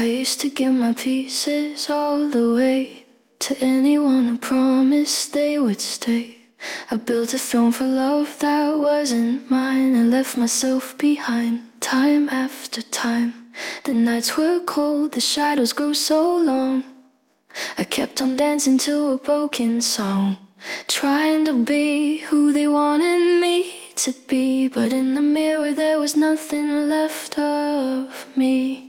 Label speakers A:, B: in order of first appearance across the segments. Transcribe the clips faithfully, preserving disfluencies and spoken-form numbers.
A: I used to give my pieces all the way to anyone who promised they would stay. I built a throne for love that wasn't mine. I left myself behind time after time. The nights were cold, the shadows grew so long. I kept on dancing to a broken song, trying to be who they wanted me to be. But in the mirror there was nothing left of me.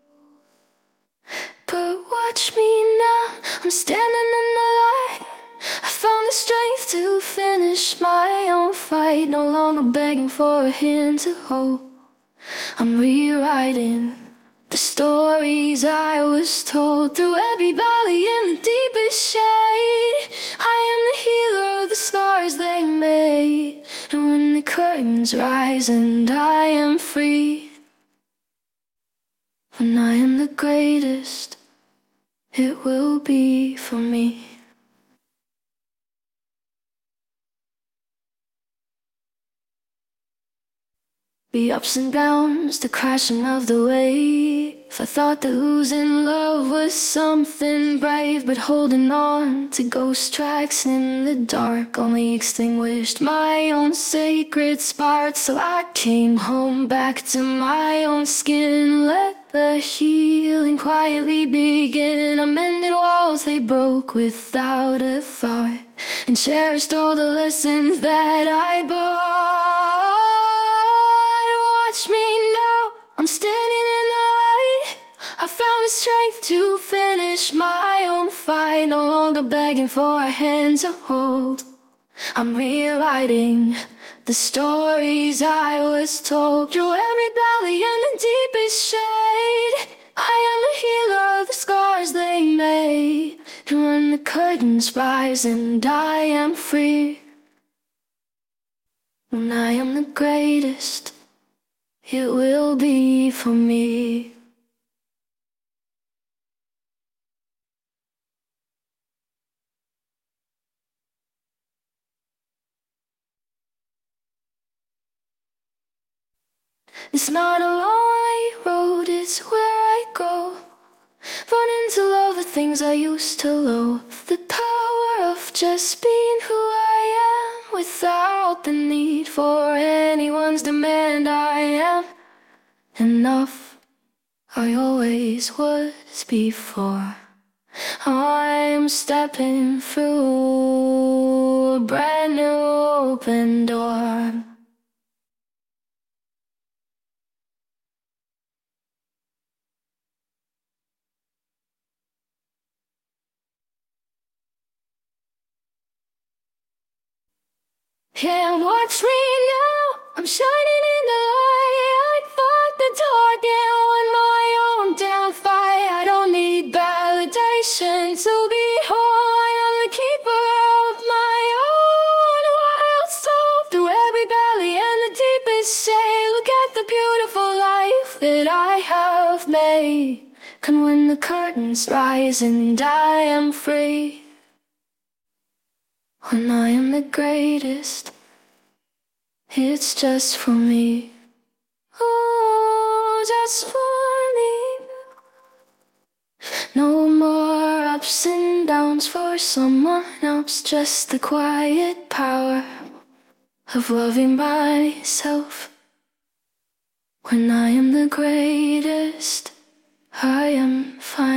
A: But watch me now, I'm standing in the light. I found the strength to finish my own fight. No longer begging for a hand to hold. I'm rewriting the stories I was told. Through every valley in the deepest shade, I am the healer of the scars they made. And when the curtains rise and I am free, when I am the greatest, it will be for me. The ups and downs, the crashing of the wave. I thought that losing love was something brave, but holding on to ghost tracks in the dark only extinguished my own sacred spark. So I came home back to my own skin, let the healing quietly begin. I mended walls they broke without a thought, and cherished all the lessons that I bought. Watch me now, I'm standing in the light. I found the strength to finish my own fight. No longer begging for a hand to hold. I'm rewriting the stories I was told. Through every valley and the deepest shade, I am the healer of the scars they made. And when the curtains rise and I am free, when I am the greatest, it will be for me. It's not a lonely road, it's where I go. Running to love the things I used to loathe. The power of just being who I am, without the need for anyone's demand. I am enough, I always was before. I'm stepping through a brand new open door. Yeah, watch me now, I'm shining in the light. I fought the dark and won my own damn fight. I don't need validation to be whole. I am the keeper of my own wild soul. Through every valley and the deepest shade, look at the beautiful life that I have made. And when the curtains rise and I am free, when I am the greatest, it's just for me. Oh, just for me. No more ups and downs for someone else, just the quiet power of loving myself. When I am the greatest, I am fine.